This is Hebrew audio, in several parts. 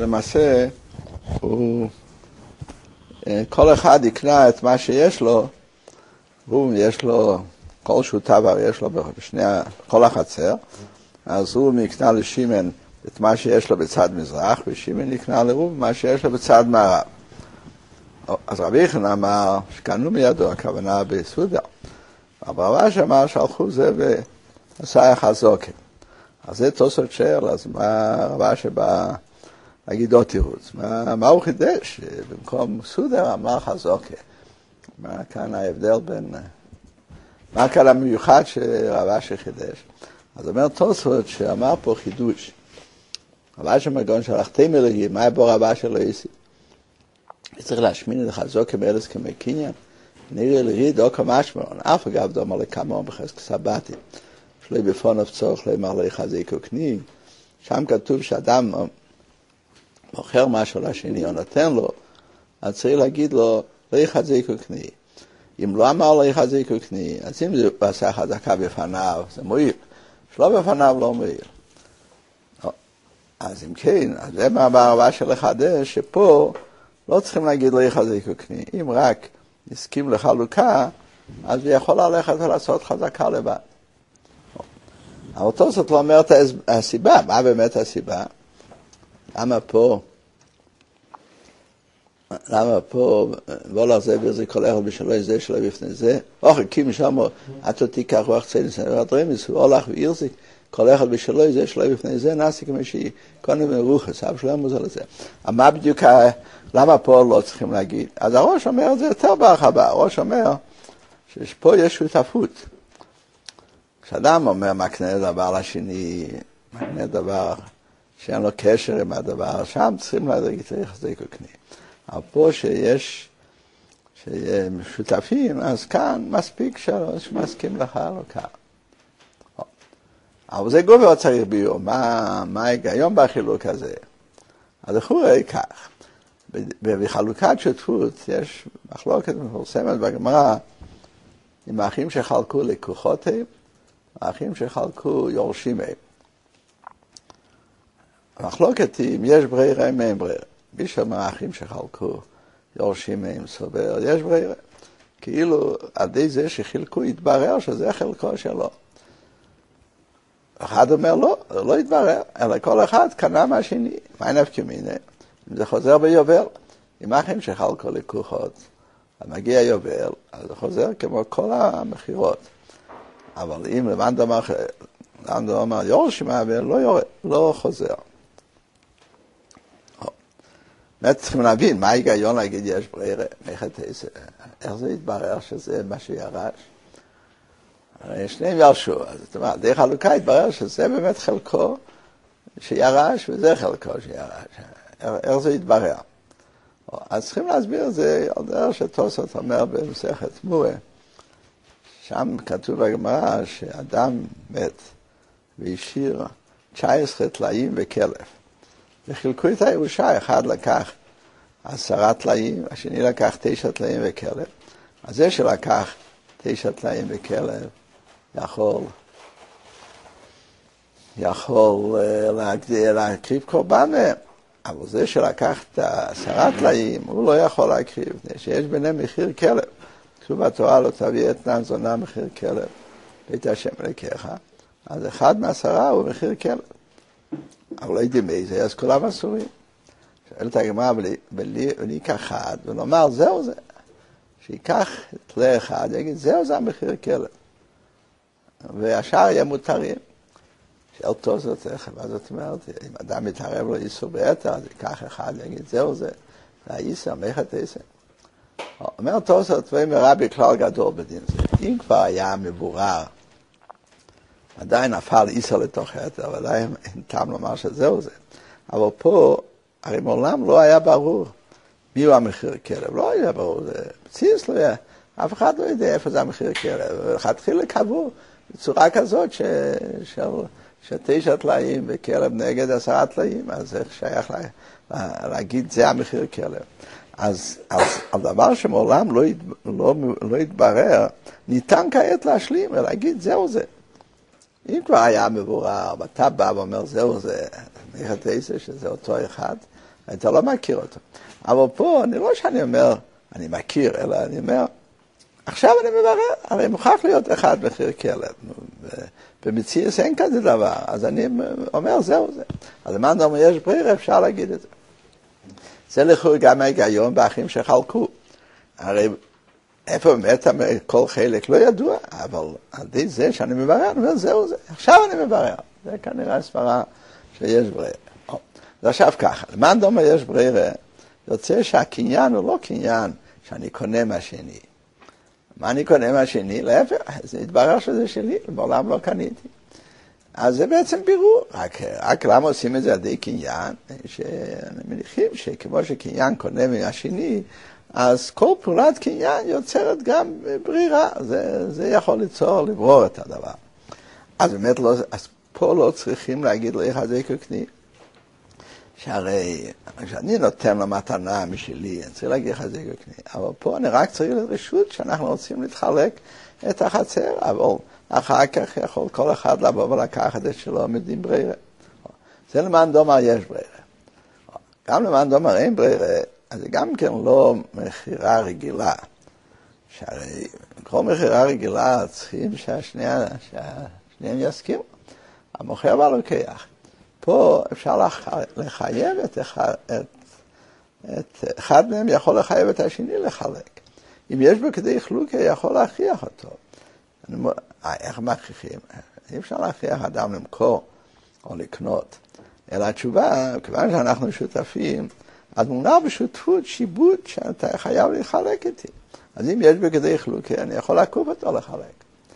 למעשה, כל אחד יקנה את מה שיש לו, יש לו, כל שותף יש לו כל החצר, אז הוא יקנה לשימן את מה שיש לו בצד מזרח, ושימן יקנה לרוב מה שיש לו בצד מערב. אז רבי יחנן אמר שקנו מידו, הכוונה בסעודה. אבל רבש אמר שהלכו זה ועשה החזוקה. אז זה תוספות שואל, אז מה רבש בא להגיד עוד תירוץ? מה הוא חידש? במקום סעודה אמר חזוקה. מה כאן ההבדל בין... מה כאן המיוחד שרבש חידש? אז אומר תוספות שאמר פה חידוש. רבש המגון שלחתי מלאי, מה בו רבש שלו יסי? צריך להשמין את החזוקה מאלס כמי קניין. נראה לי דוקא משמעון, אף אגב דומה לכמה בחזק סבתי. שלא בפונף צורך, לא יאמר לא יחזיק וקני. שם כתוב שאדם מוכר משהו לשני או נותן לו, אז צריך להגיד לו, לא יחזיק וקני. אם לא אמר לא יחזיק וקני, אז אם זה עשה חזקה בפניו, זה מועיל. שלא בפניו לא מועיל. אז אם כן, אז זה מהרבה של לחדש, שפה לא צריכים להגיד לא יחזיק וקני. אם רק נסכים לחלוקה, אז הוא יכול ללכת ולעשות חזקה לבד. אבל תוספות לא אומר את הסיבה. מה באמת הסיבה? למה פה, בוא להחזב זה כל אחד בשלוי זה שלו בפני זה, או חכים שם, עתו תיקח רוח צייני סנרת רמיס, הוא הולך וירזיק, כל אחד בשלוי זה שלו בפני זה, נעשי כמו שהיא, קודם מרוחס, אב שלו מוזר לזה. מה בדיוק, למה פה לא צריכים להגיד? אז הראש אומר את זה יותר בהרחבה, הראש אומר שפה יש שותפות. כשאדם אומר מקנה דבר לשני, מקנה דבר שאין לו קשר עם הדבר, שם צריכים להדריג את היחזיק וקני. אבל פה שיש שותפים, אז כאן מספיק שמסכים לך לא כאן. אבל זה גובר צריך ביור, מה ההיגיון בחילוק הזה? אז הוא רואה כך, בחלוקת שותפות יש מחלוקת מפורסמת בגמרא, עם האחים שחלקו לקוחותיהם, האחים שחלקו יורשים מהם. המחלוקת היא אם יש ברירה אם אין ברירה. בשביל האחים שחלקו יורשים מהם סובר, יש ברירה. כאילו על ידי זה שחילקו יתברר שזה חלקו שלו. אחד אומר לא, לא יתברר, אלא כל אחד קנה מהשני. מה נפקא מינה? אם זה חוזר ביובל, אם האחים שחלקו לקוחות, מגיע יובל, אז זה חוזר כמו כל המחירות. אבל אם לבן דומר יורשים אבל לא חוזר. באמת צריכים להבין מה ההיגיון להגיד יש ברירה, איך זה יתברר שזה מה שירש? הרי שניהם ירשו, אז זאת אומרת, דרך חלוקה יתברר שזה באמת חלקו שירש וזה חלקו שירש. איך זה יתברר? אז צריכים להסביר את זה על דרך שתוספות אומר במסכת תמורה. שם כתוב בגמרא שאדם מת והשאיר 19 טלאים וכלב. וחילקו את הירושה, אחד לקח 10 טלאים, השני לקח 9 טלאים וכלב. אז זה שלקח 9 טלאים וכלב יכול להקריב קורבן מהם. אבל זה שלקח את 10 טלאים, הוא לא יכול להקריב, שיש ביניהם מחיר כלב. כתוב בתורה לא תביא אתנן זונה מחיר כלב, בית השם אלוקיך, אז אחד מ10 הוא מחיר כלב. אבל לא יודעים איזה, אז כולם אסורים. שואלת הגמרא, וליקח אחד, ונאמר זהו זה. שיקח תלה אחד, יגיד זהו זה המחיר כלב. והשאר יהיה מותרים. שאל תוספות איך, מה זאת אומרת? אם אדם מתערב לו איסור ביתר, אז ייקח אחד, יגיד זהו זה. והאיסר, מלאכת איסר. אומר תוספות, ואומר רבי כלל גדול בדין זה. אם כבר היה מבורר, עדיין נפל איסר לתוך היתר, אבל עדיין אין טעם לומר שזהו זה. אבל פה, הרי מעולם לא היה ברור מי הוא המחיר כלב. לא היה ברור, זה בסיס לא היה. אף אחד לא יודע איפה זה המחיר כלב. התחיל לקבוע בצורה כזאת ש 9 טלאים וכלב נגד 10 טלאים, אז איך שייך להגיד זה המחיר כלב. אז על דבר שמעולם לא התברר, ניתן כעת להשלים ולהגיד זהו זה. אם כבר היה מבורר, ואתה בא ואומר זהו זה, מלאכת איסר שזה אותו אחד, אתה לא מכיר אותו. אבל פה, אני לא שאני אומר, אני מכיר, אלא אני אומר, עכשיו אני מברר, הרי מוכרח להיות אחד מחיר כלב. במציאות אין כזה דבר, אז אני אומר, זהו זה. אז למען אומר, יש ברירה, אפשר להגיד את זה. זה לכאורה גם ההיגיון באחים שחלקו. הרי איפה באמת כל חלק לא ידוע, אבל על די זה שאני מברר, אני אומר, זהו זה. עכשיו אני מברר. זה כנראה הסברה שיש ברירה. אז עכשיו ככה, למען אומר יש ברירה, יוצא שהקניין הוא לא קניין שאני קונה מהשני. מה אני קונה מהשני? להפך, זה התברר שזה שלי, בעולם לא קניתי. אז זה בעצם בירור. רק למה עושים את זה על ידי קניין? שאני מניחים שכמו שקניין קונה מהשני, אז כל פעולת קניין יוצרת גם ברירה. זה יכול לברור את הדבר. אז באמת לא, אז פה לא צריכים להגיד לך זה כקני. שהרי כשאני נותן לו מתנה משלי, אני צריך להגיד לך זה כקני. אבל פה אני רק צריך לרשות שאנחנו רוצים להתחלק את החצר, אבל אחר כך יכול כל אחד לבוא ולקחת את שלו מדין ברירה. זה למען דומר יש ברירה. גם למען דומר אין ברירה, אז זה גם כן לא מחירה רגילה. שהרי כל מחירה רגילה צריכים שהשניהם יסכימו. המוכר והלוקח. פה אפשר לחייב את אחד מהם יכול לחייב את השני לחלק. אם יש בו כדי חלוקה, יכול להכריח אותו. איך מכריחים? אי אפשר להכריח אדם למכור או לקנות. אלא התשובה, כיוון שאנחנו שותפים, אז מונע בשותפות שיבוד שאתה חייב לחלק איתי. אז אם יש בו כדי חלוקה, אני יכול לעקוב אותו לחלק.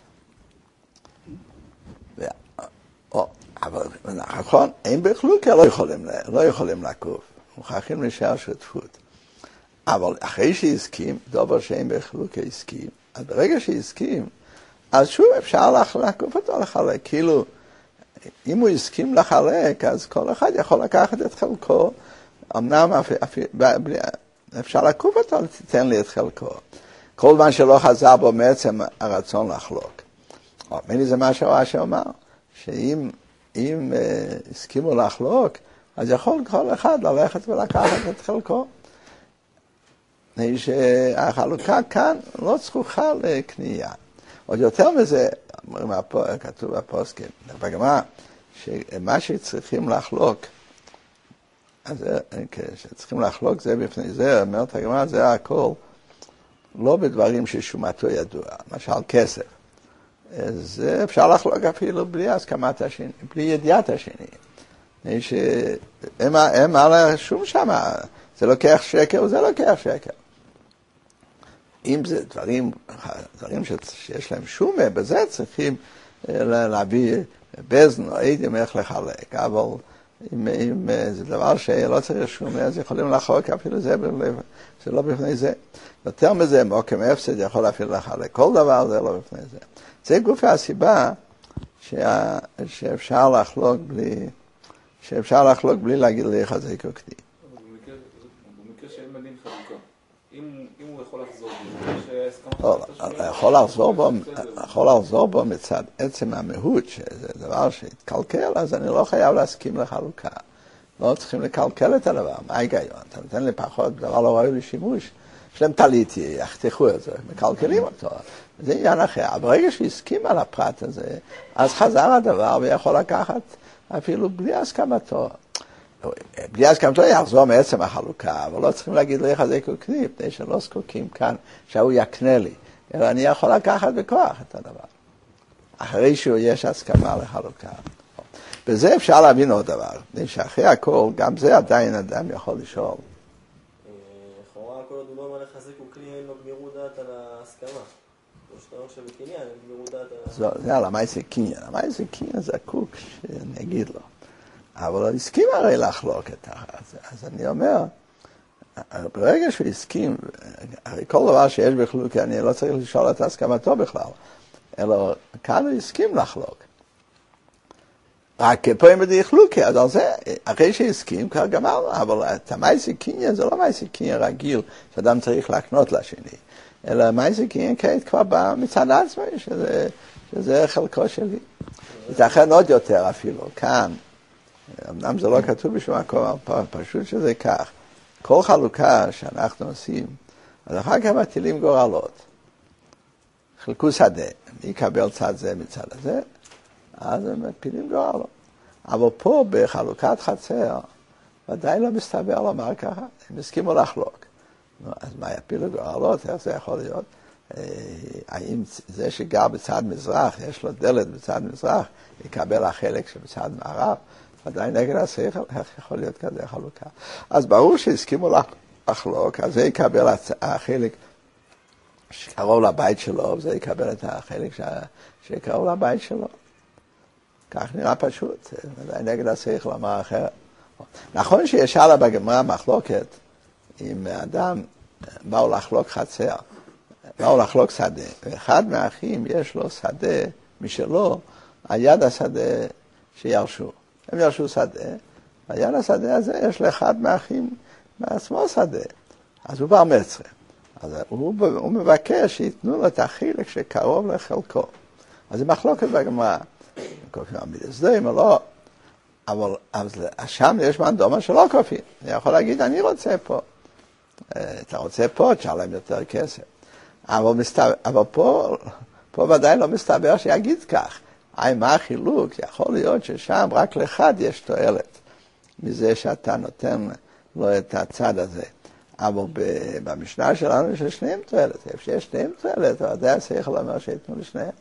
אבל נכון, אין בחלוקה, לא יכולים לעקוב. מוכרחים להישאר שותפות. אבל אחרי שהסכים, דבר שאין בחלוקה הסכים, אז ברגע שהסכים, אז שוב אפשר לעקוף אותו לחלק. כאילו, אם הוא הסכים לחלק, אז כל אחד יכול לקחת את חלקו, אמנם אפשר לעקוף אותו, תיתן לי את חלקו. כל זמן שלא חזר בו מעצם הרצון לחלוק. מני זה מה שהרש"י אמר, שאם הסכימו לחלוק, אז יכול כל אחד ללכת ולקחת את חלקו. שהחלוקה כאן לא זכוכה לקנייה. עוד יותר מזה, כתוב בפוסקים, בגמרא, שמה שצריכים לחלוק, כשצריכים לחלוק זה בפני זה, אומרת הגמרא, זה הכל לא בדברים ששומתו ידוע, למשל כסף. זה אפשר לחלוק אפילו בלי הסכמת השני, בלי ידיעת השני. הם על השום שמה, זה לוקח שקר וזה לוקח שקר. אם זה דברים שיש להם שום, בזה צריכים להביא בזן או עדים איך לחלק. אבל אם זה דבר שלא צריך שום, אז יכולים לחלוק אפילו זה לא בפני זה. יותר מזה, מוקם הפסד יכול אפילו לחלק. כל דבר זה לא בפני זה. זה גופי הסיבה שאפשר לחלוק בלי להגיד לי חזק או קטי. במקרה שאין מדין חלוקה, אם הוא יכול לחזור בו, יכול לחזור בו מצד עצם המהות, שזה דבר שהתקלקל, אז אני לא חייב להסכים לחלוקה. לא צריכים לקלקל את הדבר. מה ההיגיון? אתה נותן לי פחות, דבר לא ראוי לשימוש. יש להם תליתי, יחתכו את זה, מקלקלים אותו. זה עניין אחר. ברגע שהסכים על הפרט הזה, אז חזר הדבר ויכול לקחת אפילו בלי הסכמתו. בלי הסכמתו יחזור מעצם החלוקה, אבל לא צריכים להגיד לי חזק וקני, מפני שלא זקוקים כאן שהוא יקנה לי, אלא אני יכול לקחת בכוח את הדבר. אחרי שיש הסכמה לחלוקה. בזה אפשר להבין עוד דבר, מפני שאחרי הכל, גם זה עדיין אדם יכול לשאול. לכאורה כל הדובר על לחזק וקני אין לו גמירות דעת על ההסכמה. לא שאתה אומר שבקניין אין גמירות דעת על... זה על המייסי קניין. המייסי קניין זקוק שאני אגיד לו. אבל הוא הסכים הרי לחלוק את זה. אז אני אומר, ברגע שהוא הסכים, הרי כל דבר שיש בחלוקה, אני לא צריך לשאול את הסכמתו בכלל. אלא כאן הוא הסכים לחלוק. רק פה אם בדי חלוקה, אז על זה, אחרי שהסכים, כבר גמרנו, אבל את המייסי קניין זה לא מייסי קניין רגיל, שאדם צריך להקנות לשני. אלא מייסי קניין כעת כבר בא מצד עצמי, שזה חלקו שלי. ייתכן עוד יותר אפילו, כאן, אמנם זה לא כתוב בשום מקום, פשוט שזה כך. כל חלוקה שאנחנו עושים, אז אחר כך מטילים גורלות. חילקו שדה, מי יקבל צד זה מצד הזה, אז הם מפילים גורלות. אבל פה בחלוקת חצר, ודאי לא מסתבר לומר ככה, הם הסכימו לחלוק. אז מה יפילו גורלות? איך זה יכול להיות? האם זה שגר בצד מזרח, יש לו דלת בצד מזרח, יקבל החלק שבצד מערב? ודאי נגד השכל, איך יכול להיות כזה חלוקה? אז ברור שהסכימו לחלוק, אז זה יקבל החלק שקרוב לבית שלו, וזה יקבל את החלק שקרוב לבית שלו. כך נראה פשוט, ודאי נגד השכל לומר אחרת. נכון שיש הלאה בגמרא מחלוקת, אם אדם באו לחלוק חצר, באו לחלוק שדה, ואחד מהאחים יש לו שדה משלו, על יד השדה שירשו. הם ירשו שדה, ועל יד השדה הזה יש לאחד מהאחים מעצמו שדה. אז הוא בר מצווה. אז הוא מבקש שיתנו לו את החלק שקרוב לחלקו. אז זה מחלוקת בגמרא. כופים עמיד סדרים או לא. אבל שם יש מנדומה שלא כופים. אני יכול להגיד, אני רוצה פה. אתה רוצה פה, תשלם יותר כסף. אבל פה ודאי לא מסתבר שיגיד כך. מה החילוק? יכול להיות ששם רק לאחד יש תועלת מזה שאתה נותן לו את הצד הזה. אבל במשנה שלנו יש לשניהם תועלת. איפה שיש שניהם תועלת, אבל זה השכל אומר שיתנו לשניהם.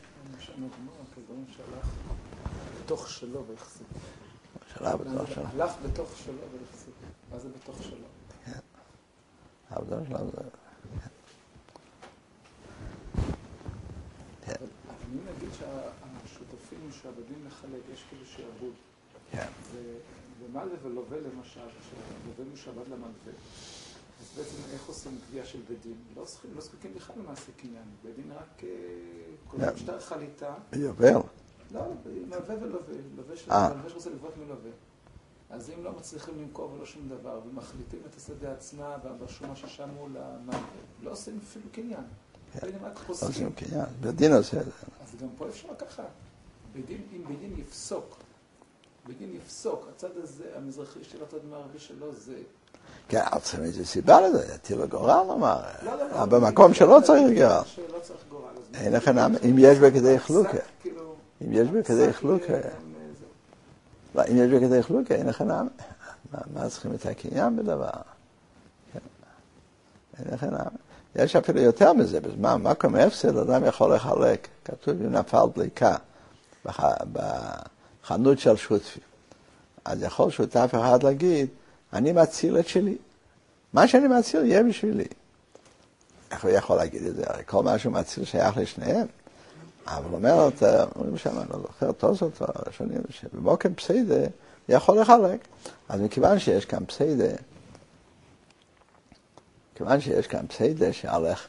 בתוך שלו והחזיק. שלו בתוך שלו. הלך בתוך שלו והחזיק. מה זה בתוך שלו? כן. העבודה שלו זה... אבל אני נגיד שהשותפים שעבדים לחלק, יש כאילו שעבוד. כן. ומלווה ולווה למשל, שלווה משעבד למלווה. אז בעצם איך עושים קביעה של בדין? לא זקוקים בכלל למעשה קניין. בדין רק קודם שטר חליטה. יובל. לא, מלווה ולווה. לווה שרוצה לבנות מלווה. אז אם לא מצליחים למכור ולא שום דבר, ומחליטים את השדה עצמה בשומה ששם מול המלווה, לא עושים אפילו קניין. לא עושים קניין. בדין עושה את זה. אז גם פה אפשר ככה. אם בדין יפסוק, הצד הזה, המזרחי של הצד המערבי שלו זה... כן, צריכים איזו סיבה לזה, יטיל גורל, אמר. לא. במקום שלא צריך גורל. שלא צריך גורל. אין לכם, אם יש בכדי חלוקה. אם יש בכדי חלוקה. לא, אם יש בכדי חלוקה, אין לכם נעמה. מה צריכים את הקניין בדבר? אין לכם נעמה. יש אפילו יותר מזה, בזמן מקום הפסד, אדם יכול לחלק. כתוב אם נפל דליקה בחנות של שותפים. אז יכול שותף אחד להגיד, אני מציל את שלי. מה שאני מציל יהיה בשבילי. איך הוא יכול להגיד את זה? הרי כל מה שהוא מציל שייך לשניהם. אבל אומרת, אומרים שם, אני לא זוכר, תוספות הראשונים, שבמוקם פסיידה יכול לחלק. אז מכיוון שיש כאן פסיידה, שהלך,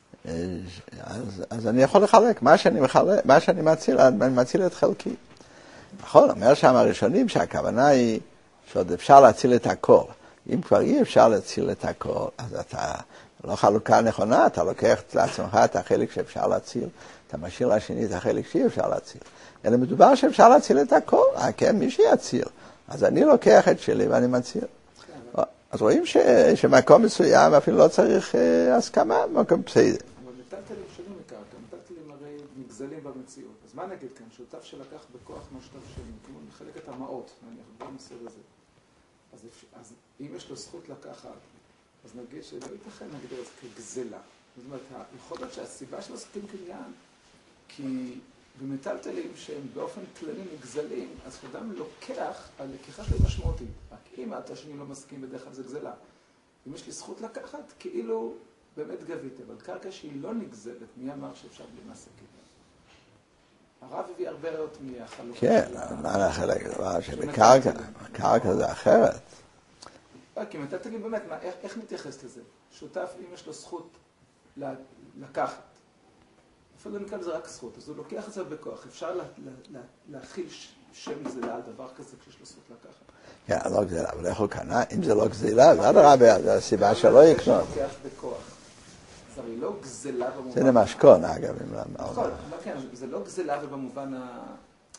אז אני יכול לחלק. מה שאני מציל, אני מציל את חלקי. נכון, אומר שם הראשונים שהכוונה היא שעוד אפשר להציל את הכל. אם כבר אי אפשר להציל את הכל, אז אתה לא חלוקה נכונה, אתה לוקח לעצמך את החלק שאפשר להציל, אתה משאיר לשני את החלק שאי אפשר להציל. אלא מדובר שאפשר להציל את הכל, כן, מי שיציל. אז אני לוקח את שלי ואני מציל. אז רואים שמקום מסוים אפילו לא צריך הסכמה במקום פסיידה. אבל מטלטלים שונים מקרקע, מטלטלים הרי נגזלים במציאות. אז מה נגיד כאן? שותף שלקח בכוח מהשותף שלי, כמו מחלק את המעות, נניח, בוא נעשה לזה. אז אם יש לו זכות לקחת, אז נגיד שלא ייתכן נגדיר את זה כגזלה. זאת אומרת, יכול להיות שהסיבה של עסקים קניין, כי במטלטלים שהם באופן כללי נגזלים, אז כשאדם לוקח, הלקיחה שלו משמעותית. רק אם השני לא מסכים, בדרך כלל זה גזלה. אם יש לי זכות לקחת, כאילו באמת גבית, אבל קרקע שהיא לא נגזלת, מי אמר שאפשר בלי מעשה קניין? הרב הביא הרבה ראות מהחלוקה כן, מה החלק הדבר שבקרקע זה אחרת. כי מטלטלים באמת, איך נתייחס לזה? שותף, אם יש לו זכות לקחת, אפילו נקרא לזה רק זכות, אז הוא לוקח את זה בכוח. אפשר להכיל שם גזלה על דבר כזה כשיש לו זכות לקחת. כן, לא גזלה, אבל איך הוא קנה? אם זה לא גזלה, זה אדרבה, זה הסיבה שלא יקנות. זה לוקח בכוח. זה הרי לא גזלה במובן... זה למשכון, אגב. נכון, כן, זה לא גזלה ובמובן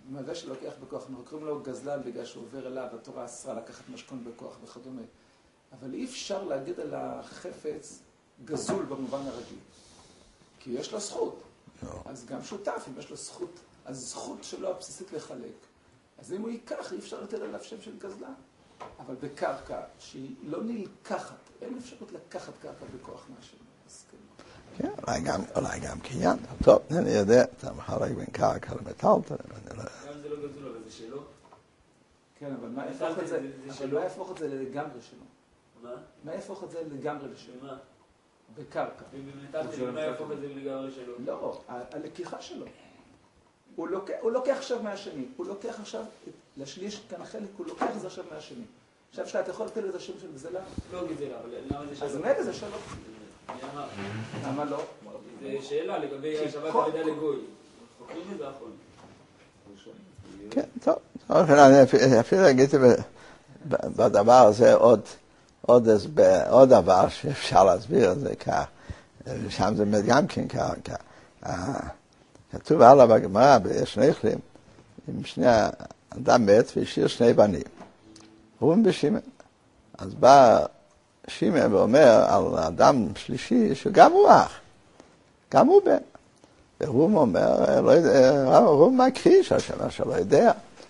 מה שלוקח בכוח, אנחנו קוראים לו גזלן בגלל שהוא עובר אליו, התורה אסרה לקחת משכון בכוח וכדומה. אבל אי אפשר להגיד על החפץ גזול במובן הרגיל. כי יש לו זכות. אז גם שותף, אם יש לו זכות, הזכות שלו הבסיסית לחלק. אז אם הוא ייקח, אי אפשר לתת עליו שם של גזלן. אבל בקרקע שהיא לא נלקחת, אין אפשרות לקחת קרקע בכוח מהשם. כן, אולי גם קניין. טוב, אני יודע, אתה מחלק בין קרקע למטלטל. גם זה לא גזול, אבל זה שלו. כן, אבל מה יהפוך את זה לגמרי שלו? מה יהפוך את זה לגמרי לשלו? מה? בקרקע. מה יהפוך את זה לגמרי שלו? לא, הלקיחה שלו. הוא לוקח עכשיו מהשני. הוא לוקח עכשיו, לשליש כאן החלק, הוא לוקח את זה עכשיו מהשני. עכשיו שאתה יכול לתת את השם של גזלה? לא גזלה, אבל למה זה שלו? אז מה זה שלו? למה לא? זה שאלה לגבי השבת על ידי לגוי. חוקרים את זה אחרון. כן, טוב. אני אפילו אגידי בדבר הזה עוד דבר שאפשר להסביר את זה כך. שם זה גם כן כך. כתוב הלאה בגמרא, בשני כלים, עם שני אדם מת והשאיר שני בנים. ראובן ושמעון. אז בא שמעון ואומר על אדם שלישי שגם הוא אח, גם הוא בן. וראובן אומר, ראובן מכחיש, השם שלא יודע.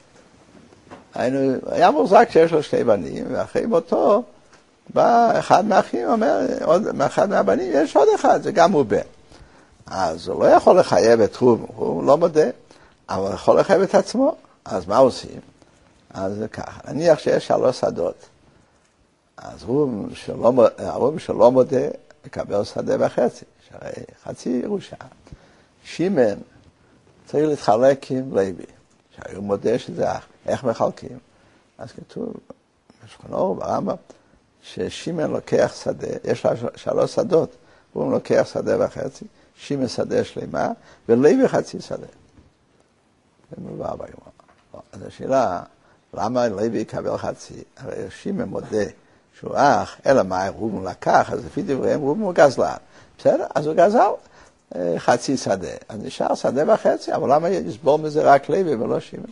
היה מוזק שיש לו שני בנים, ואחרי מותו בא אחד מהאחים, אומר, מאחד מהבנים יש עוד אחד, זה גם הוא בן. אז הוא לא יכול לחייב את ראובן, הוא לא מודה, אבל הוא יכול לחייב את עצמו. אז מה עושים? אז זה ככה, נניח שיש 3 שדות. אז ראובן שלא מודה, מקבל שדה וחצי, שהרי חצי ירושה. שמעון צריך להתחלק עם לוי, שהרי הוא מודה שזה אח. איך מחלקים? אז כתוב, בשולחן אור, ברמב"ם, ששמעון לוקח שדה, יש לה 3 שדות, ראובן לוקח שדה וחצי, שמעון שדה שלמה, ולוי חצי שדה. זה מובא בגמרא. אז השאלה, למה לוי יקבל חצי? הרי שמעון מודה שהוא אח, אלא מה ראובן לקח, אז לפי דבריהם ראובן הוא גזלן. בסדר? אז הוא גזל חצי שדה. אז נשאר שדה וחצי, אבל למה יסבור מזה רק לוי ולא שמעון?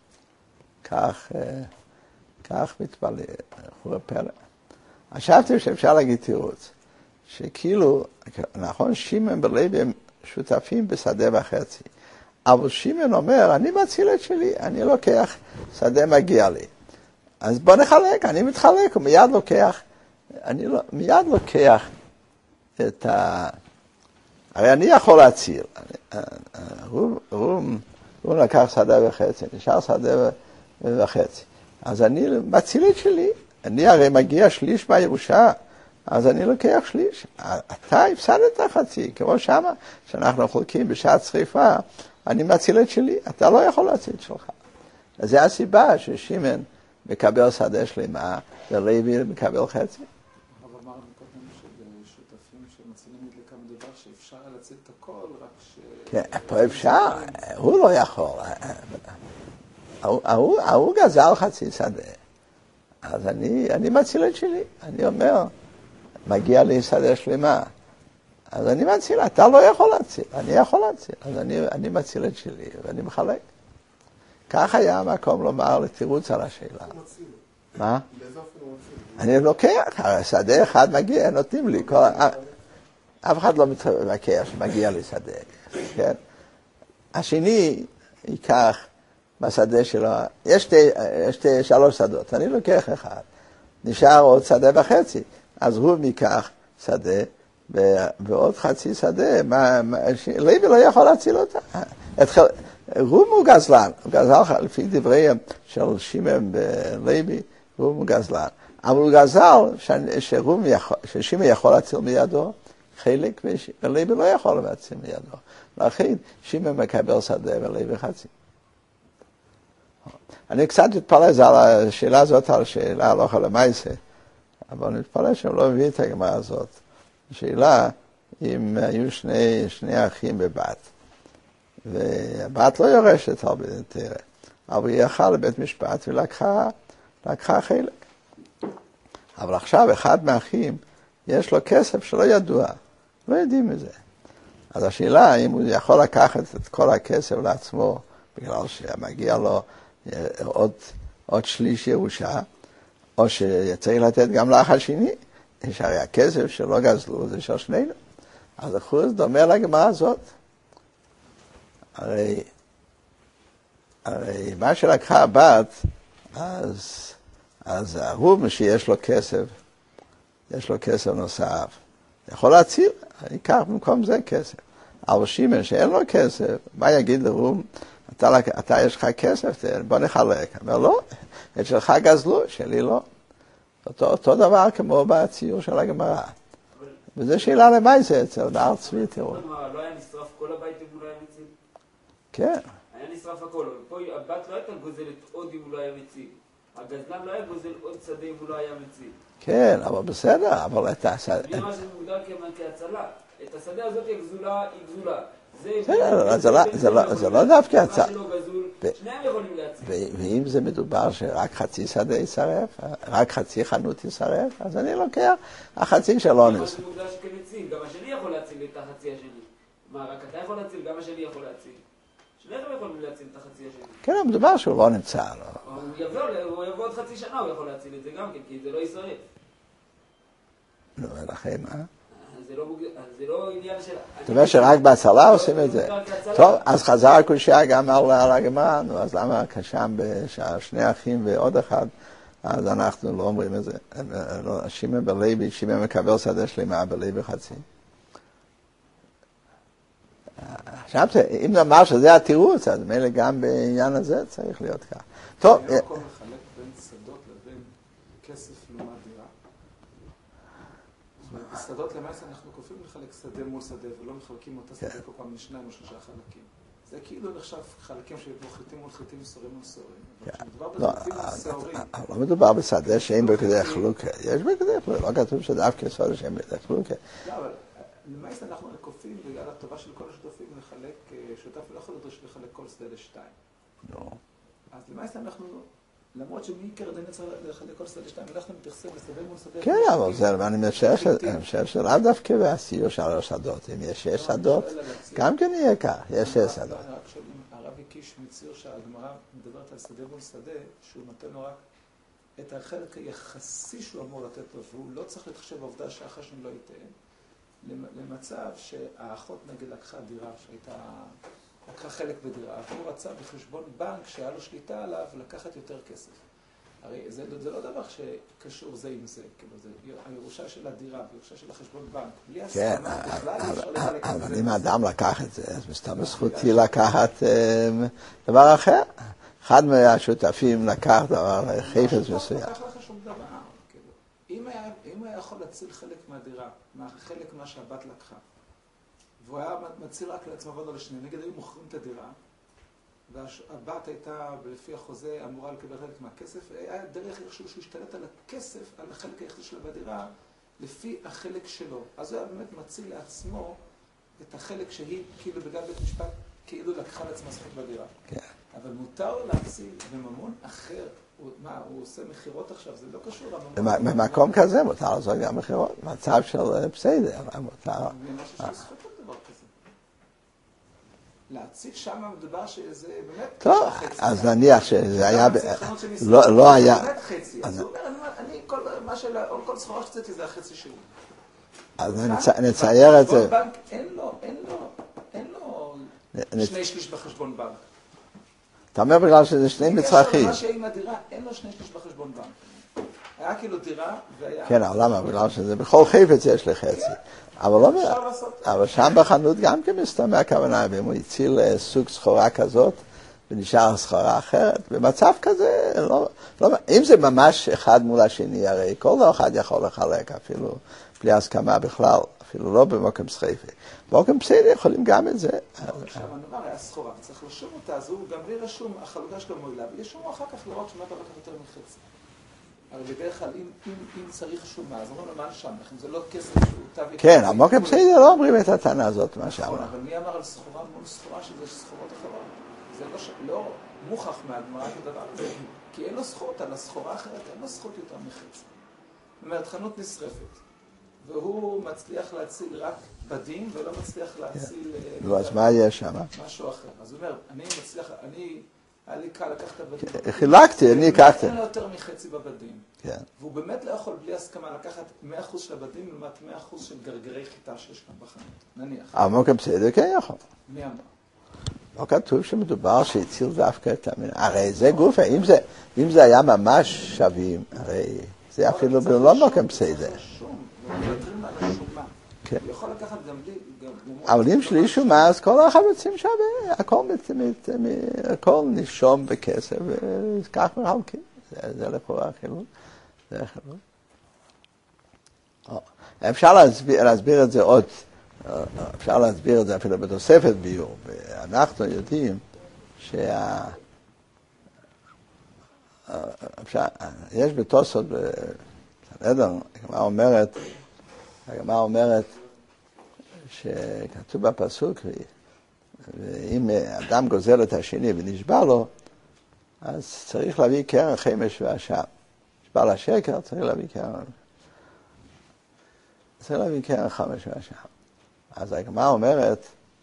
כך מתפלא, הוא הפלא. חשבתי שאפשר להגיד תירוץ, שכאילו, נכון, שמעון ולוי הם שותפים בשדה וחצי, אבל שמעון אומר, אני מציל את שלי, אני לוקח, שדה מגיע לי. אז בוא נחלק, אני מתחלק, הוא מיד לוקח, מיד לוקח את הרי אני יכול להציל, הוא לקח שדה וחצי, נשאר שדה וחצי. אז אני מציל את שלי, אני הרי מגיע שליש מהירושה, אז אני לוקח שליש. אתה הפסדת חצי, כמו שמה, שאנחנו חולקים בשעת שריפה, אני מציל את שלי, אתה לא יכול להציל את שלך. אז זו הסיבה ששמעון מקבל שדה שלמה, ולוי מקבל חצי. אבל אמרנו קודם ששותפים שמצילים מדליקה מדבר שאפשר להציל את הכל, רק כן, פה אפשר, הוא לא יכול. הוא גזל חצי שדה. אז אני מציל את שלי. אני אומר, מגיע לי שדה שלמה. אז אני מציל, אתה לא יכול להציל, אני יכול להציל. אז אני מציל את שלי ואני מחלק. כך היה המקום לומר לתירוץ על השאלה. מה? אני לוקח, שדה אחד מגיע, נותנים לי. אף אחד לא מתווכח שמגיע לי שדה. כן? השני ייקח בשדה שלו, יש 3 שדות, אני לוקח אחד. נשאר עוד שדה וחצי. אז הוא ייקח שדה ועוד חצי שדה. לוי לא יכול להציל אותה. ראובן הוא גזלן, הוא גזל לפי דבריהם של שמעון ולוי, ראובן הוא גזלן. אבל הוא גזל ששמעון יכול להציל מידו חלק, ולוי לא יכול להציל מידו. לכן שמעון מקבל שדה ולוי חצי. אני קצת מתפלא על השאלה הזאת, על השאלה הלכה למעשה, אבל אני מתפלא שהם לא מביאים את הגמרא הזאת. השאלה אם היו שני אחים בבת. והבת לא יורשת הרבה יותר, אבל היא הלכה לבית משפט ולקחה חלק. אבל עכשיו אחד מהאחים יש לו כסף שלא ידוע, לא יודעים מזה. אז השאלה אם הוא יכול לקחת את כל הכסף לעצמו בגלל שמגיע לו עוד שליש ירושה, או שצריך לתת גם לאח השני, שהרי הכסף שלא גזלו זה של שנינו. אז אחוז דומה לגמרא הזאת. הרי מה שלקחה הבת, אז הרוב שיש לו כסף, יש לו כסף נוסף, יכול להציל, אני אקח במקום זה כסף. אבל שמעון שאין לו כסף, מה יגיד לרוב? אתה יש לך כסף, בוא נחלק. אומר לא, את שלך גזלו, שלי לא. אותו דבר כמו בציור של הגמרא. וזו שאלה למה זה אצל בהר צבי, תראו. לא היה נשרף כל הבית אם הוא לא היה מציל? כן. היה נשרף הכל. פה הבת לא הייתה גוזלת עוד אם הוא לא היה מציל. הגזלן לא היה גוזל עוד שדה אם הוא לא היה מציל. כן, אבל בסדר, אבל את השדה... בלי מה שמוגדר כהצלה. את השדה הזאת היא גזולה, היא גזולה. זה לא דווקא הצלה. מה שלא גזול, שניהם יכולים להציל. ואם זה מדובר שרק חצי שדה יישרף, רק חצי חנות יישרף, אז אני לוקח החצי של אונס. מה שמוגדר שכמציל, גם השני יכול להציל את החצי השני. מה, רק אתה יכול להציל, גם השני יכול להציל. שניהם יכולים להציל את החצי השני. כן, מדובר שהוא לא נמצא. הוא יבוא עוד חצי שנה, הוא יכול להציל את זה גם כן, כי זה לא יישרף. נו, ולכן, מה? זה לא עניין של... זאת אומרת שרק בהצלה עושים את זה. טוב, אז חזר הקושיה גם על הגמרא, נו, אז למה כשם שני אחים ועוד אחד, אז אנחנו לא אומרים את זה. שמעון בלוי, שמעון מקבל שדה שלמה, בלוי חצי. עכשיו, אם נאמר שזה התירוץ, אז מילא גם בעניין הזה צריך להיות כך. טוב. אין מקום לחלק בין שדות לבין כסף לעומת דירה. בשדות למעשה אנחנו כופים לחלק שדה מול שדה, ולא מחלקים אותה שדה כל פעם לשניים או שלושה חלקים. זה כאילו נחשב חלקים שבו חיטים מול חיטים, סורים מול סורים. אבל כשמדובר בחיטים מול סורים... לא מדובר בשדה שאין בו כדי חלוקה. יש בו כדי חלוקה, לא כתוב שדווקא שדה שאין בו כדי חלוקה. לא, אבל למעשה אנחנו כופים בגלל הטובה של כל השותפים לחלק, שותף לא יכול לדרוש לחלק כל שדה לשתיים. לא. אז למעשה אנחנו... למרות שמעיקר דין צריך לחלק כל שדה לשתיים, אנחנו מתייחסים לשדה מול שדה. כן, אבל זה, אני חושב שלאו דווקא בהסיור של השדות. אם יש 6 שדות, גם כן יהיה כך, יש 6 שדות. רק שואלים, הרב הקיש מציר שהגמרא מדברת על שדה מול שדה, שהוא נותן לו רק את החלק היחסי שהוא אמור לתת לו, והוא לא צריך להתחשב בעובדה שהאח השני לא ייתן, למצב שהאחות נגד לקחה דירה שהייתה... לקחה חלק בדירה, והוא רצה בחשבון בנק שהיה לו שליטה עליו לקחת יותר כסף. הרי זה לא דבר שקשור זה עם זה, כאילו זה הירושה של הדירה, הירושה של החשבון בנק, בלי הסכמה בכלל אפשר לחלק את זה. אבל אם האדם לקח את זה, אז מסתם זכותי לקחת דבר אחר. אחד מהשותפים לקח דבר חפץ מסוים. לא לקח לך שום דבר, כאילו. אם היה יכול להציל חלק מהדירה, חלק מה שהבת לקחה, והוא היה מציל רק לעצמו ולא לשני, נגד היו מוכרים את הדירה, והבת הייתה, לפי החוזה, אמורה לקבל חלק מהכסף, היה דרך איכשהו שהוא השתלט על הכסף, על החלק היחסי שלה בדירה, לפי החלק שלו. אז הוא היה באמת מציל לעצמו את החלק שהיא, כאילו בגלל בית משפט, כאילו לקחה לעצמה זכות בדירה. כן. אבל מותר להציל בממון אחר. מה, הוא עושה מחירות עכשיו, זה לא קשור לממון. במקום כזה מותר לעשות גם מחירות, מצב של בסדר, מותר. יש לי זכות על דבר כזה. להציל שם מדובר שזה באמת... טוב, אז נניח שזה היה... לא היה... באמת חצי. אז הוא אומר, אני כל סחורה שצאתי זה החצי שלי. אז נצייר את זה. חשבון בנק אין לו 2/3 בחשבון בנק. אתה אומר בגלל שזה שני מצרכים. מה שעם הדירה, אין לו 2/3 בחשבון בנק. היה כאילו דירה והיה... כן, אבל למה? בגלל שזה בכל חפץ יש לי חצי. אבל שם בחנות גם כן מסתובב הכוונה, ואם הוא הציל סוג סחורה כזאת, ונשאר סחורה אחרת, במצב כזה, אם זה ממש אחד מול השני, הרי כל אחד יכול לחלק, אפילו בלי הסכמה בכלל, אפילו לא במוקם סחייפה. במוקם בסדר יכולים גם את זה. עכשיו הנאמר היה סחורה, צריך לשום אותה, אז הוא גם בלי רשום, החלוקה שלו מועילה, וישום אחר כך לראות שמה אתה רואה יותר מחצי. אבל בדרך כלל, אם צריך שומה, אז אומרים לו, מה נשם לכם? זה לא כסף שהוא תו... כן, המוקם בסדר לא אומרים את הטענה הזאת, מה שאמרה. אבל מי אמר על סחורה מול סחורה שזה סחורות אחרות? זה לא מוכח מהגמרא כדבר הזה, כי אין לו זכות על הסחורה אחרת, אין לו זכות יותר מחצי. זאת אומרת, חנות נשרפת. והוא מצליח להציל רק בדים, ולא מצליח להציל... נו, אז מה יש שם? משהו אחר. אז הוא אומר, היה לי קל לקחת את הבדים. חילקתי, אני לקחתי. אין לו יותר מחצי בבדים. כן. והוא באמת לא יכול בלי הסכמה לקחת 100% של הבדים, לעומת 100% של גרגרי חיטה שיש כאן בחנות. נניח. אבל בסדר, כן יכול. מי אמר? לא כתוב שמדובר שהציל דווקא את המין. הרי זה גוף, אם זה היה ממש שווים, הרי זה אפילו לא מוקם בסדר. כן. הוא יכול לקחת גם בלי... אבל אם שלי שומה, אז כל החלוצים שווה, הכל נשום בכסף, וכך מחלקים. זה לכאורה החילוק. זה החילוק. אפשר להסביר את זה עוד, אפשר להסביר את זה אפילו בתוספת ביור. אנחנו יודעים יש בתוספות, בסדר, הגמרא אומרת שכתוב בפסוק, ואם אדם גוזל את השני ונשבע לו, אז צריך להביא קרן חמש ואשם. נשבע לשקר, צריך להביא קרן חמש ואשם. אז הגמרא אומרת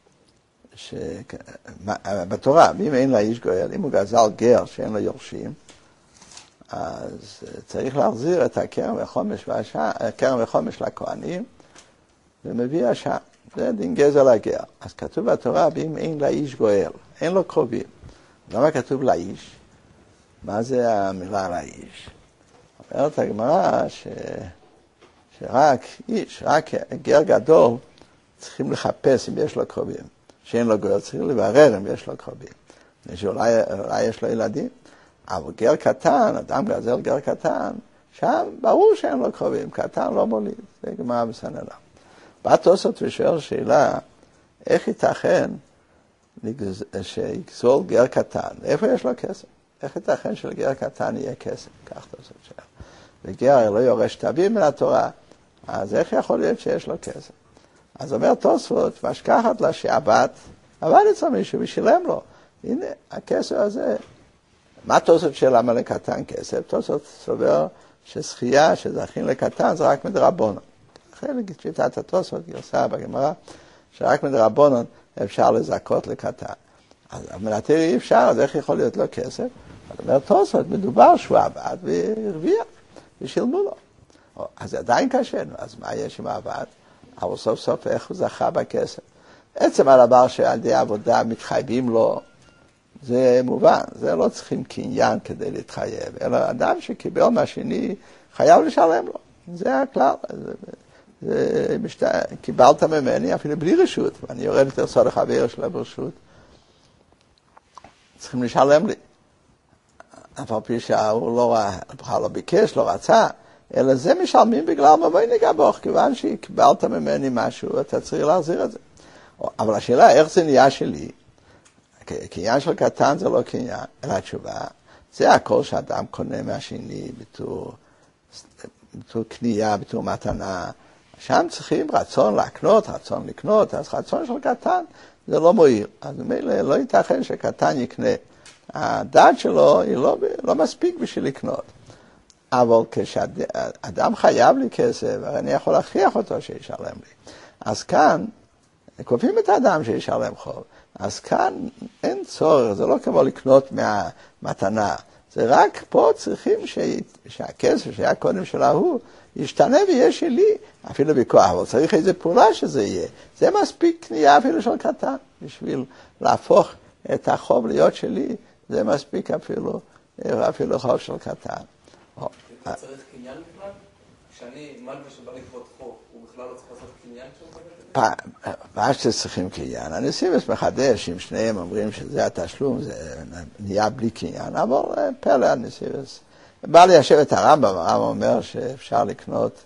שבתורה, אם אין לאיש גואל, אם הוא גזל גר שאין לו יורשים, אז צריך להחזיר את הקרן וחומש לכהנים, ומביא אשם. זה דין גזל הגר. אז כתוב בתורה, אם אין לאיש גואל, אין לו קרובים. למה כתוב לאיש? מה זה המילה לאיש? אומרת הגמרא שרק איש, רק גר גדול, צריכים לחפש אם יש לו קרובים. שאין לו גואל, צריכים לברר אם יש לו קרובים. שאולי יש לו ילדים. אבל גר קטן, אדם גזל גר קטן, שם ברור שאין לו קרובים, קטן לא מוליד. זה גמרא בסנהדרין. בא תוספות ושואל שאלה, איך ייתכן שיגזול גר קטן? איפה יש לו כסף? איך ייתכן שלגר קטן יהיה כסף? כך תוספות שאלה. וגר לא יורש תביא מן התורה, אז איך יכול להיות שיש לו כסף? אז אומר תוספות, משכחת לה שעבד אצל מישהו ושילם לו. הנה, הכסף הזה. מה תוספות שאלה למה לקטן כסף? תוספות סובר שזכייה שזכין לקטן זה רק מדרבנן. חלק שיטת התוספות גרסה בגמרא, שרק מדרבנן אפשר לזכות לקטן. אז מנתר אי אפשר, אז איך יכול להיות לו כסף? אז אומר תוספות, מדובר שהוא עבד והרוויח, ושילמו לו. אז זה עדיין קשה, אז מה יש עם העבד? אבל סוף סוף איך הוא זכה בכסף? עצם הדבר שעל ידי עבודה מתחייבים לו, זה מובן, זה לא צריכים קניין כדי להתחייב, אלא אדם שקיבל מהשני חייב לשלם לו. זה הכלל. קיבלת ממני אפילו בלי רשות, ואני יורד לתרצות לחבר שלה ברשות, צריכים לשלם לי. אף על פי שהוא בכלל לא ביקש, לא רצה, אלא זה משלמים בגלל מבוי נגבוך, כיוון שקיבלת ממני משהו, אתה צריך להחזיר את זה. אבל השאלה, איך זה נהיה שלי? קניין של קטן זה לא קניין, אלא התשובה, זה הכל שאדם קונה מהשני בתור קנייה, בתור מתנה. שם צריכים רצון לקנות, אז רצון של קטן זה לא מועיל. אז לא ייתכן שקטן יקנה. הדעת שלו היא לא מספיק בשביל לקנות. אבל כשאדם חייב לי כסף, אני יכול להכריח אותו שישלם לי. אז כאן, כופים את האדם שישלם חוב. אז כאן אין צורך, זה לא כמו לקנות מהמתנה. זה רק פה צריכים שהכסף שהיה קודם של ההוא ישתנה ויהיה שלי, אפילו בכוח, אבל צריך איזו פעולה שזה יהיה. זה מספיק קנייה אפילו של קטן, בשביל להפוך את החוב להיות שלי, זה מספיק אפילו חוב של קטן. אתה צריך קניין בכלל? כשאני מלווה שבא לגבות חוב, הוא בכלל לא צריך לעשות קניין כשהוא בא? מה שצריכים קניין? הנסיבס מחדש, אם שניהם אומרים שזה התשלום, זה נהיה בלי קניין, אבל פלא הנסיבס. בא ליישב את הרמב"ם, הרמב"ם אומר שאפשר לקנות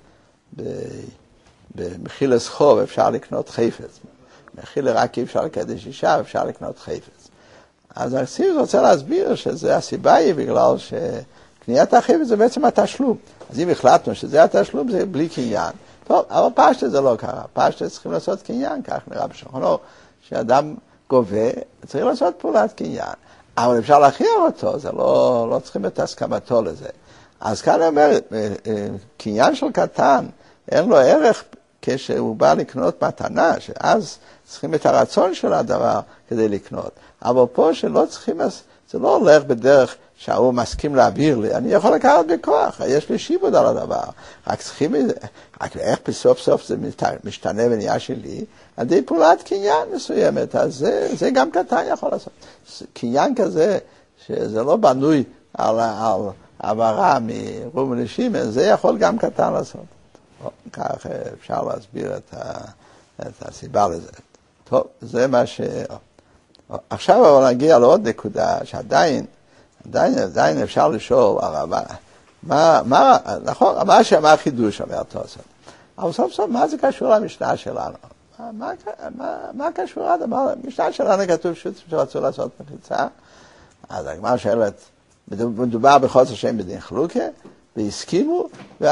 במחילס חוב, אפשר לקנות חפץ. מחילה רק אי אפשר לקדש אישה, אפשר לקנות חפץ. אז הנסיבס רוצה להסביר שזה הסיבה היא בגלל שקניית החפץ זה בעצם התשלום. אז אם החלטנו שזה התשלום, זה בלי קניין. טוב, אבל פשטה זה לא קרה. פשטה צריכים לעשות קניין, כך נראה בשולחנו, שאדם גובה, צריך לעשות פעולת קניין. אבל אפשר להכריח אותו, זה לא צריכים את הסכמתו לזה. אז כאן אומר, קניין של קטן, אין לו ערך כשהוא בא לקנות מתנה, שאז צריכים את הרצון של הדבר כדי לקנות. אבל פה שלא צריכים, זה לא הולך בדרך שההוא מסכים להעביר לי, אני יכול לקחת בכוח, יש לי שיבוד על הדבר. רק צריכים, רק איך בסוף סוף זה משתנה ונהיה שלי, על ידי פעולת קניין מסוימת, אז זה גם קטן יכול לעשות. קניין כזה, שזה לא בנוי על העברה מרוב ולשמן, זה יכול גם קטן לעשות. כך אפשר להסביר את הסיבה לזה. טוב, זה מה ש... עכשיו אבל נגיע לעוד נקודה, שעדיין אפשר לשאול, נכון, מה החידוש אומר תוספות? אבל סוף סוף, מה זה קשור למשנה שלנו? מה קשור לדבר? במשנה שלנו כתוב שרצו לעשות מחיצה, אז הגמרא שואלת, מדובר בחוסר שם בדין חלוקה, והסכימו,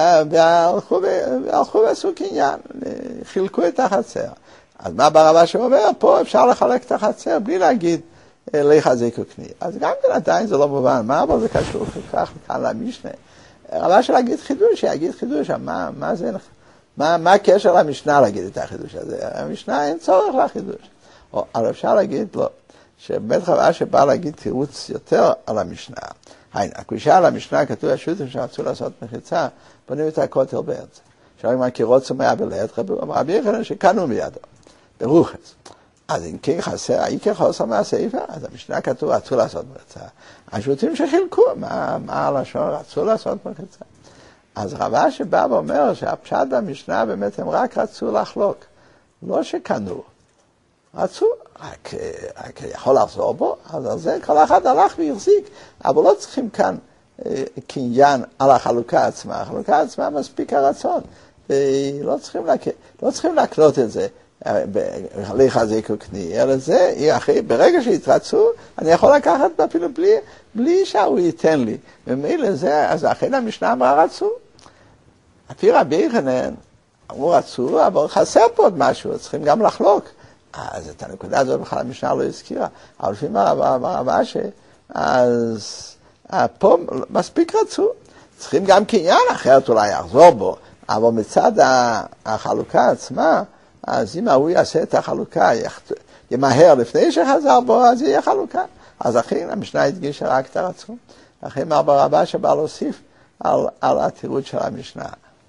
והלכו ועשו קניין, חילקו את החצר. אז מה ברמה שאומר? פה אפשר לחלק את החצר בלי להגיד להחזיק וקני. אז גם כן עדיין זה לא מובן, מה אבל זה קשור כך כאן למשנה? רמה של להגיד חידוש, שיגיד חידוש, מה הקשר למשנה להגיד את החידוש הזה? המשנה אין צורך לחידוש. אבל אפשר להגיד לו, שבאמת רבה שבא להגיד תירוץ יותר על המשנה. הקבישה על המשנה כתוב השו"תים שרצו לעשות מחיצה, בונים את הכותל בארץ. שואלים מה קירות צומח בלעת, רבי יוחנן שקנו מידו, ברוחס. אז אם כן חסר, העיקר חוסר מהסעיפה, אז המשנה כתוב רצו לעשות מחיצה. השו"תים שחילקו, מה הלשון רצו לעשות מחיצה. אז רבה שבא ואומר שהפשט במשנה באמת הם רק רצו לחלוק, לא שקנו. רצו, רק יכול לחזור בו, אז על זה כל אחד הלך והחזיק, אבל לא צריכים כאן קניין על החלוקה עצמה, החלוקה עצמה מספיק הרצון, ולא צריכים להקנות את זה, להחזיק וקני, אלא זה, ברגע שהתרצו, אני יכול לקחת אפילו בלי שהוא ייתן לי, ומילא זה, אז אכן המשנה אמרה רצו, לפי רבי יוחנן, אמרו רצו, אבל חסר פה עוד משהו, צריכים גם לחלוק, אז את הנקודה הזאת בכלל המשנה לא הזכירה, אבל לפי מה אז פה מספיק רצו, צריכים גם קניין, אחרת אולי יחזור בו, אבל מצד החלוקה עצמה, אז אם הוא יעשה את החלוקה, ימהר לפני שחזר בו, אז יהיה חלוקה. אז אכן המשנה הדגישה רק את הרצון, אכן מרבה רבה שבא להוסיף על התירוץ של המשנה.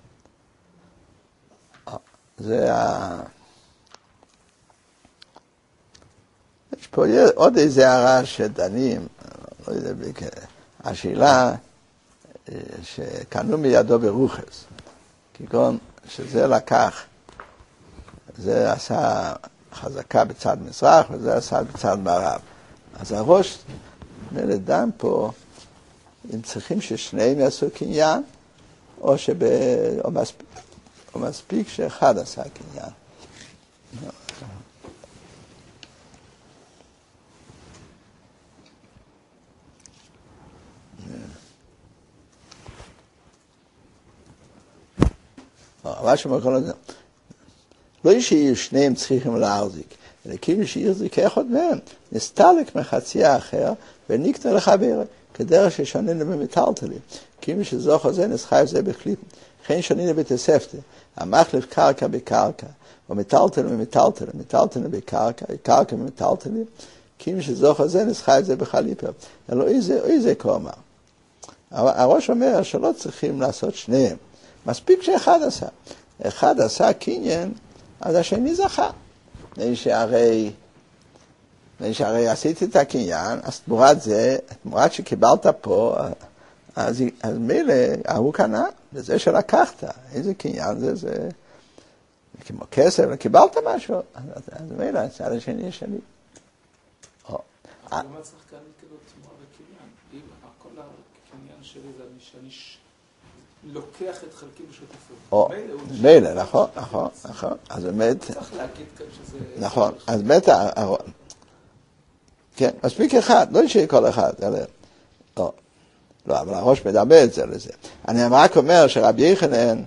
זה יש פה עוד איזה הערה שדנים, לא יודע, השאלה שקנו מידו ברוחס, כגון שזה לקח, זה עשה חזקה בצד מזרח וזה עשה בצד מערב. אז הראש מלדם פה, אם צריכים ששניהם יעשו קניין, או מספיק שאחד עשה קניין. אבל שמקום לזה, לא שיהיו שניהם צריכים להחזיק, אלא כאילו שיחזיק אחד מהם, נסתלק מחצי האחר, ונקנה לחבר, כדרך ששנינו במטלטלים, כאילו שזוכר זה נסחי זה בקליפ, כן שנינו בתוספתא, המחליף קרקע בקרקע, ומטלטלים במטלטלים, מטלטלים בקרקע, קרקע במטלטלים, כאילו שזוכר זה נסחי זה בחליפה, אלא איזה קומה. הראש אומר שלא צריכים לעשות שניהם, מספיק שאחד עשה. אחד עשה קניין, אז השני זכה. שהרי עשיתי את הקניין, אז תמורת זה, תמורת שקיבלת פה, אז מילא, הוא קנה, וזה שלקחת. איזה קניין זה כמו כסף, קיבלת משהו, אז מילא, הצד השני שלי. אז למה צריך כאן כאילו תמורה וקניין? אם כל הקניין שלי זה שאני לוקח את חלקי בשותפות. מילא, נכון. אז באמת... צריך להגיד כאן שזה... נכון, אז באמת... כן, מספיק אחד, לא שיהיה כל אחד, לא, אבל הראש מדבר את זה לזה. אני רק אומר שרבי יוחנן,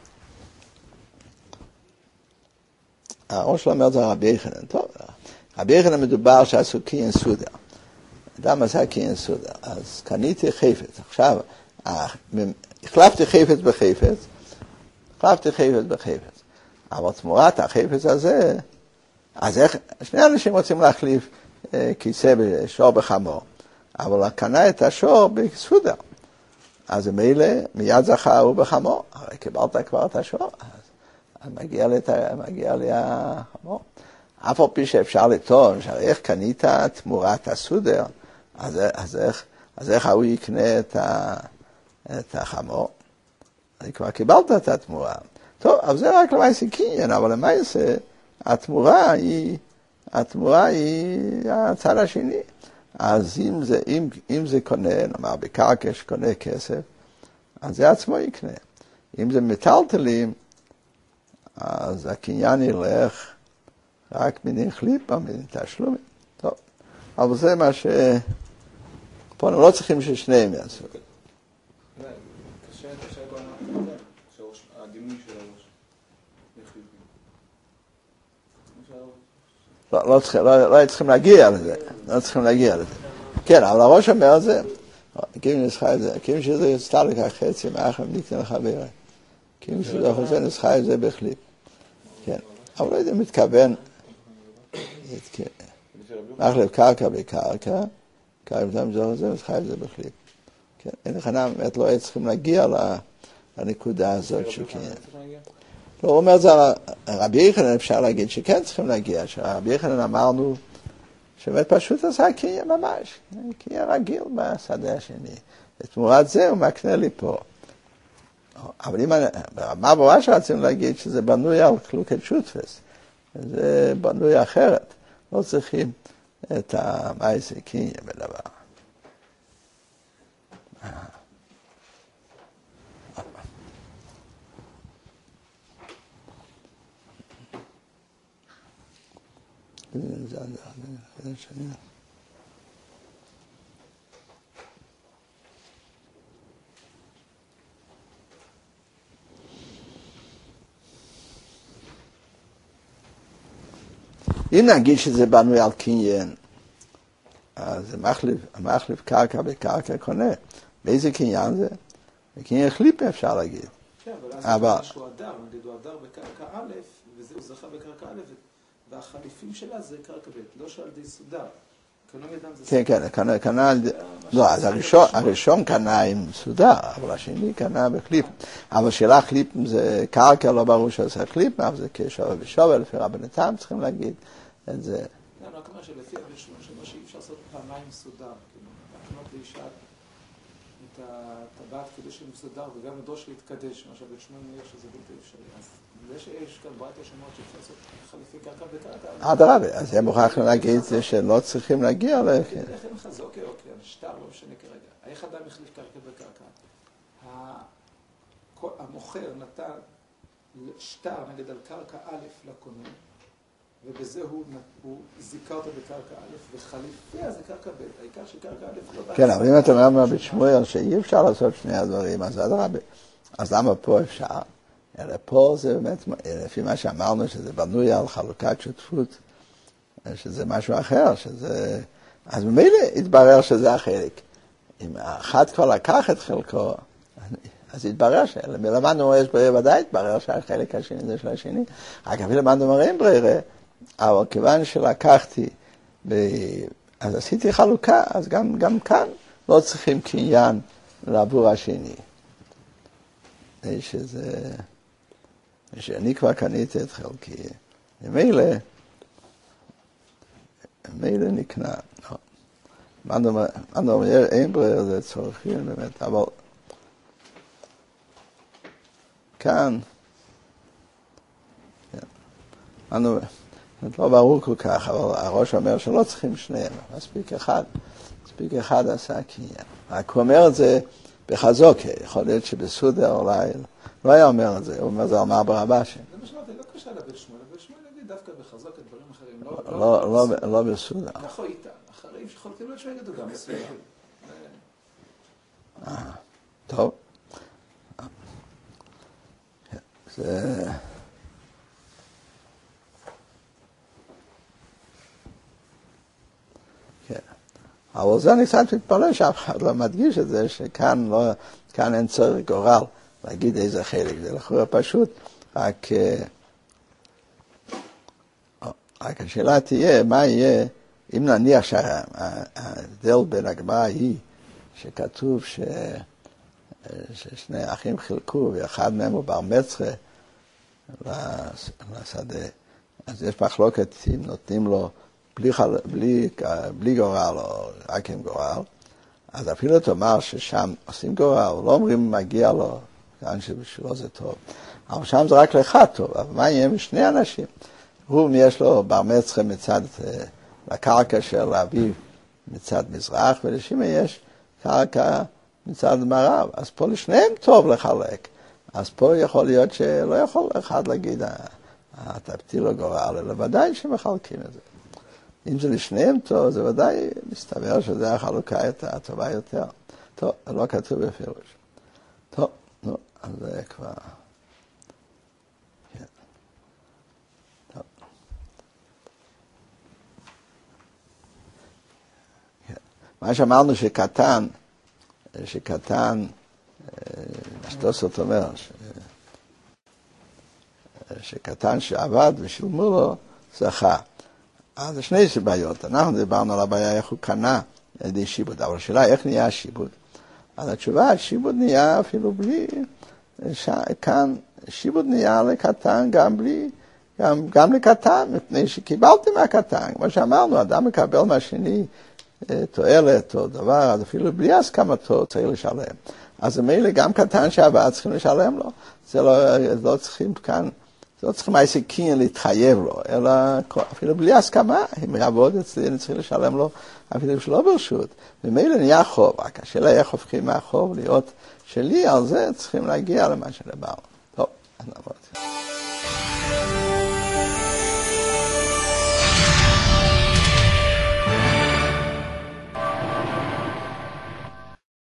הראש לא אומר את זה רבי יוחנן, טוב, רבי יוחנן מדובר שעשו קניין סודר. אדם עשה קניין סודר, אז קניתי חפץ, עכשיו, החלפתי חפץ בחפץ, החלפתי חפץ בחפץ. אבל תמורת החפץ הזה, אז איך, שני אנשים רוצים להחליף כיסא בשור בחמור, אבל קנה את השור בסודר. אז מילא מיד זכה הוא בחמור, הרי קיבלת כבר את השור, אז מגיע לי החמור. אף על פי שאפשר לטעון, שהרי איך קנית תמורת הסודר, אז איך הוא יקנה את החמור? אני כבר קיבלת את התמורה. טוב, אבל זה רק למעשה קניין, אבל למעשה התמורה היא הצד השני. אז אם זה קונה, נאמר בקרקע שקונה כסף, אז זה עצמו יקנה. אם זה מטלטלים, אז הקניין ילך רק מדין חליפה, מדין תשלומים. טוב, אבל זה מה פה לא צריכים ששניהם יעשו. קשה כל הזמן, הדימוי של הראש. לא צריכים להגיע לזה. כן, אבל הראש אומר זה, כאילו שזה יצטע לכך חצי, מאחר נקנה לך בירה. כאילו שזה חוזר נסחה את זה בחליפ. כן, אבל לא יודע, מתכוון, מחלף קרקע בקרקע, קרקע זה נסחה את זה בחליפ. כן, אין לכנה, באמת לא צריכים להגיע לנקודה הזאת שכן. לא, הוא אומר זה, רבי יחנן אפשר להגיד שכן צריכים להגיע, שרבי יחנן אמרנו, שבאמת פשוט עשה קניין ממש, קניין רגיל בשדה השני. ותמורת זה הוא מקנה לי פה. אבל אם ברמה ברורה שרצינו להגיד שזה בנוי על חלוקת שותפס, זה בנוי אחרת, לא צריכים את המעשה קניין בדבר. זה שני. אם נגיד שזה בנוי על קניין, אז זה מחליף קרקע בקרקע קונה. באיזה קניין זה? בקניין חליפה אפשר להגיד. כן, אבל אז משהו הדר, נגיד הוא הדר בקרקע א', וזהו זכה בקרקע א', והחליפים שלה זה קרקע ב', לא שעל די סודר. כן, קנה, לא, אז הראשון קנה עם סודר, אבל השני קנה בחליפ. אבל שאלה חליפ זה קרקע, לא ברור שעושה חליפ, אבל זה כשווה ושווה, לפי רבנתם צריכים להגיד את זה. כן, רק אומר שלפי הראשון, שמה שאי אפשר לעשות פעמיים סודר, כאילו, לקנות לאישה את הטבעת כדי שהיא מסודר, וגם לדרוש להתקדש, מה שבית שמואל אומר שזה בלתי אפשרי. אז זה שיש כאן ברית השמות שאפשר לעשות חליפי קרקע בקרקע. אדרבה, אז הם מוכרחים להגיד זה שלא צריכים להגיע ל... איך הם חזו, אוקיי, שטר לא משנה כרגע. איך אדם החליף קרקע בקרקע? המוכר נתן שטר נגד על קרקע א' לקונה, ובזה הוא זיכה אותו בקרקע א', וחליפיה זה קרקע ב', העיקר שקרקע א' לא... כן, אבל אם אתה אומר מהבית שמואל שאי אפשר לעשות שני הדברים, אז אדרבה. אז למה פה אפשר? אלא פה זה באמת, לפי מה שאמרנו, שזה בנוי על חלוקת שותפות, שזה משהו אחר, שזה... אז ממילא התברר שזה החלק. אם האחד כבר לקח את חלקו, אז התברר למדנו יש ברירה ודאי, התברר שהחלק השני זה של השני. רק אפילו למדנו אין ברירה, אבל כיוון שלקחתי, אז עשיתי חלוקה, אז גם כאן לא צריכים קניין לעבור השני. שאני כבר קניתי את חלקי, ממילא נקנה. מדנו אין ברירה, זה צורכים באמת, אבל כאן, לא ברור כל כך, אבל הראש אומר שלא צריכים שניהם, מספיק אחד עשה קניין. רק הוא אומר את זה בחזוקה, יכול להיות שבסודר אולי, לא היה אומר את זה, הוא אומר זה אמר ברבה שם. זה מה שאמרתי, לא קשה לבית שמואל, לבית שמואל נגיד דווקא בחזוקה דברים אחרים, לא בסודר. ככה איתה, אחרים שחולקים לבית שמואל יגידו גם בסודר. טוב. זה... כן. אבל זה אני קצת מתפלא שאף אחד לא מדגיש את זה, שכאן אין צורך גורל להגיד איזה חלק, זה לכאורה פשוט, רק השאלה תהיה, מה יהיה, אם נניח שההבדל בין הגמרא היא, שכתוב ששני אחים חילקו, ואחד מהם הוא בר מצווה לשדה, אז יש מחלוקת אם נותנים לו בלי גורל או רק עם גורל, אז אפילו תאמר ששם עושים גורל, לא אומרים מגיע לו, כאן שבשבילו זה טוב, אבל שם זה רק לך טוב, אבל מה יהיה עם שני אנשים? הוא יש לו בר מצווה מצד הקרקע של אביו מצד מזרח, ולשמעון יש קרקע מצד מערב, אז פה לשניהם טוב לחלק, אז פה יכול להיות שלא יכול אחד להגיד, תפתיל לו גורל, אלא ודאי שמחלקים את זה. אם זה לשניהם טוב, זה ודאי מסתבר שזה החלוקה הטובה יותר. טוב, לא כתוב בפירוש. טוב, נו, אז זה כבר... כן. טוב. כן. מה שאמרנו שקטן, שתוספות אומר, שקטן שעבד ושילמו לו, זכה. אז זה שני בעיות. אנחנו דיברנו על הבעיה איך הוא קנה על ידי שיבוד, אבל השאלה איך נהיה השיבוד. אז התשובה, השיבוד נהיה אפילו בלי, כאן שיבוד נהיה לקטן גם לקטן, מפני שקיבלתי מהקטן. כמו שאמרנו, אדם מקבל מהשני תועלת או דבר, אז אפילו בלי הסכמתו צריך לשלם. אז ממילא גם קטן שעבד צריכים לשלם לו. זה לא צריכים כאן, לא צריכים העסקים להתחייב לו, אלא אפילו בלי הסכמה, אם יעבוד אצלי, אני צריך לשלם לו אפילו שלא ברשות. ממילא נהיה חוב, רק השאלה איך הופכים מהחוב להיות שלי, על זה צריכים להגיע למה שדיברנו. טוב, אז נעבור.